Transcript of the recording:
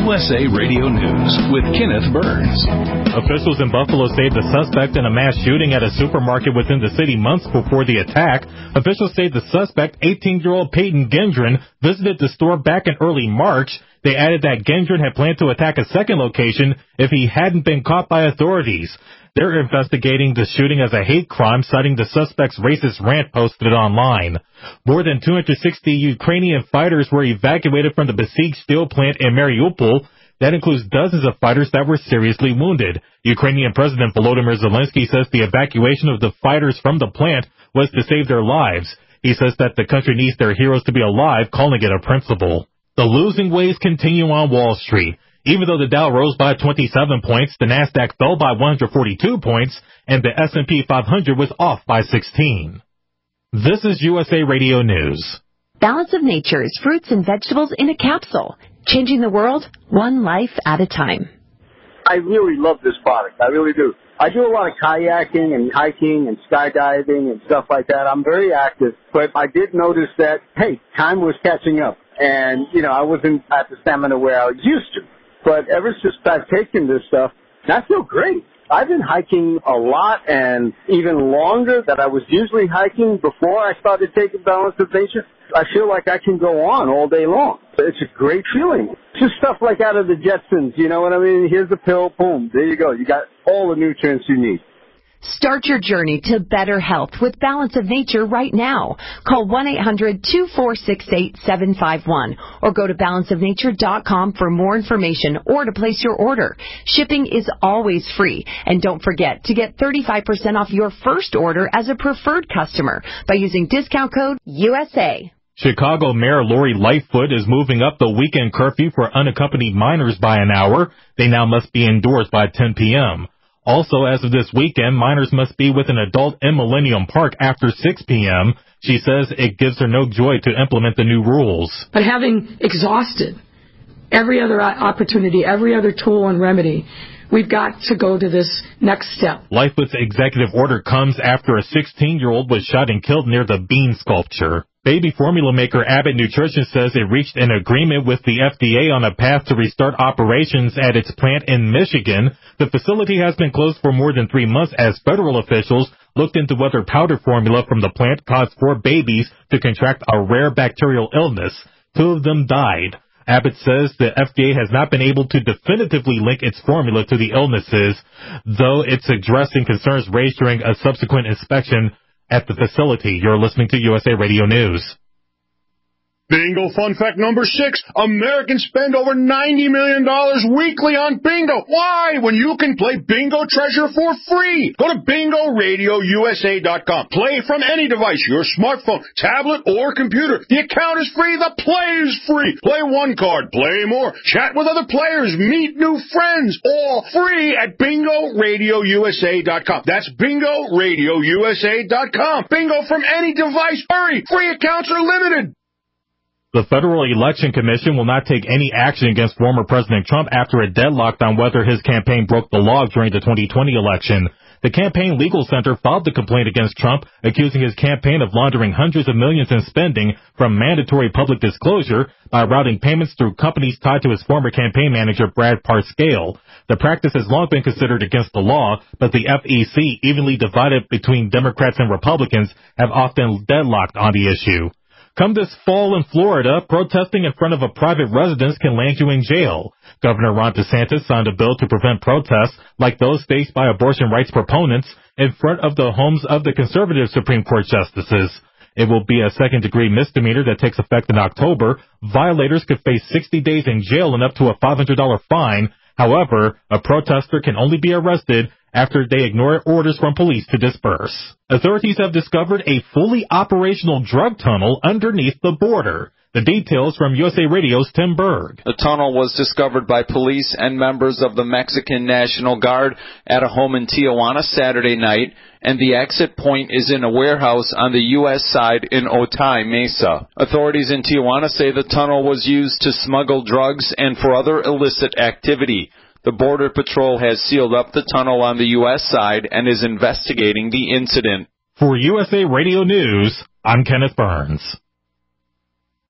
USA Radio News with Kenneth Burns. Officials in Buffalo say the suspect in a mass shooting at a supermarket within the city months before the attack. Officials say the suspect, 18-year-old Peyton Gendron, visited the store back in early March. They added that Gendron had planned to attack a second location if he hadn't been caught by authorities. They're investigating the shooting as a hate crime, citing the suspect's racist rant posted online. More than 260 Ukrainian fighters were evacuated from the besieged steel plant in Mariupol. That includes dozens of fighters that were seriously wounded. Ukrainian President Volodymyr Zelensky says the evacuation of the fighters from the plant was to save their lives. He says that the country needs their heroes to be alive, calling it a principle. The losing ways continue on Wall Street. Even though the Dow rose by 27 points, the Nasdaq fell by 142 points, and the S&P 500 was off by 16. This is USA Radio News. Balance of Nature's fruits and vegetables in a capsule. Changing the world, one life at a time. I really love this product. I really do. I do a lot of kayaking and hiking and skydiving and stuff like that. I'm very active, but I did notice that, hey, time was catching up. And, I wasn't at the stamina where I was used to. But ever since I've taken this stuff, I feel great. I've been hiking a lot and even longer than I was usually hiking before I started taking Balance of Nature. I feel like I can go on all day long. It's a great feeling. It's just stuff like out of the Jetsons, you know what I mean? Here's a pill, boom, there you go. You got all the nutrients you need. Start your journey to better health with Balance of Nature right now. Call 1-800-246-8751 or go to balanceofnature.com for more information or to place your order. Shipping is always free. And don't forget to get 35% off your first order as a preferred customer by using discount code USA. Chicago Mayor Lori Lightfoot is moving up the weekend curfew for unaccompanied minors by an hour. They now must be indoors by 10 p.m. Also, as of this weekend, minors must be with an adult in Millennium Park after 6 p.m. She says it gives her no joy to implement the new rules. But having exhausted every other opportunity, every other tool and remedy, we've got to go to this next step. Lightfoot's executive order comes after a 16-year-old was shot and killed near the Bean sculpture. Baby formula maker Abbott Nutrition says it reached an agreement with the FDA on a path to restart operations at its plant in Michigan. The facility has been closed for more than 3 months as federal officials looked into whether powder formula from the plant caused 4 babies to contract a rare bacterial illness. 2 of them died. Abbott says the FDA has not been able to definitively link its formula to the illnesses, though it's addressing concerns raised during a subsequent inspection at the facility. You're listening to USA Radio News. Bingo fun fact number 6. Americans spend over $90 million weekly on bingo. Why? When you can play Bingo Treasure for free. Go to BingoRadioUSA.com. Play from any device, your smartphone, tablet, or computer. The account is free. The play is free. Play one card. Play more. Chat with other players. Meet new friends. All free at BingoRadioUSA.com. That's BingoRadioUSA.com. Bingo from any device. Hurry. Free accounts are limited. The Federal Election Commission will not take any action against former President Trump after a deadlock on whether his campaign broke the law during the 2020 election. The Campaign Legal Center filed the complaint against Trump, accusing his campaign of laundering hundreds of millions in spending from mandatory public disclosure by routing payments through companies tied to his former campaign manager, Brad Parscale. The practice has long been considered against the law, but the FEC, evenly divided between Democrats and Republicans, have often deadlocked on the issue. Come this fall in Florida, protesting in front of a private residence can land you in jail. Governor Ron DeSantis signed a bill to prevent protests like those faced by abortion rights proponents in front of the homes of the conservative Supreme Court justices. It will be a second-degree misdemeanor that takes effect in October. Violators could face 60 days in jail and up to a $500 fine. However, a protester can only be arrested after they ignore orders from police to disperse. Authorities have discovered a fully operational drug tunnel underneath the border. The details from USA Radio's Tim Berg. The tunnel was discovered by police and members of the Mexican National Guard at a home in Tijuana Saturday night, and the exit point is in a warehouse on the U.S. side in Otay Mesa. Authorities in Tijuana say the tunnel was used to smuggle drugs and for other illicit activity. The Border Patrol has sealed up the tunnel on the U.S. side and is investigating the incident. For USA Radio News, I'm Kenneth Burns.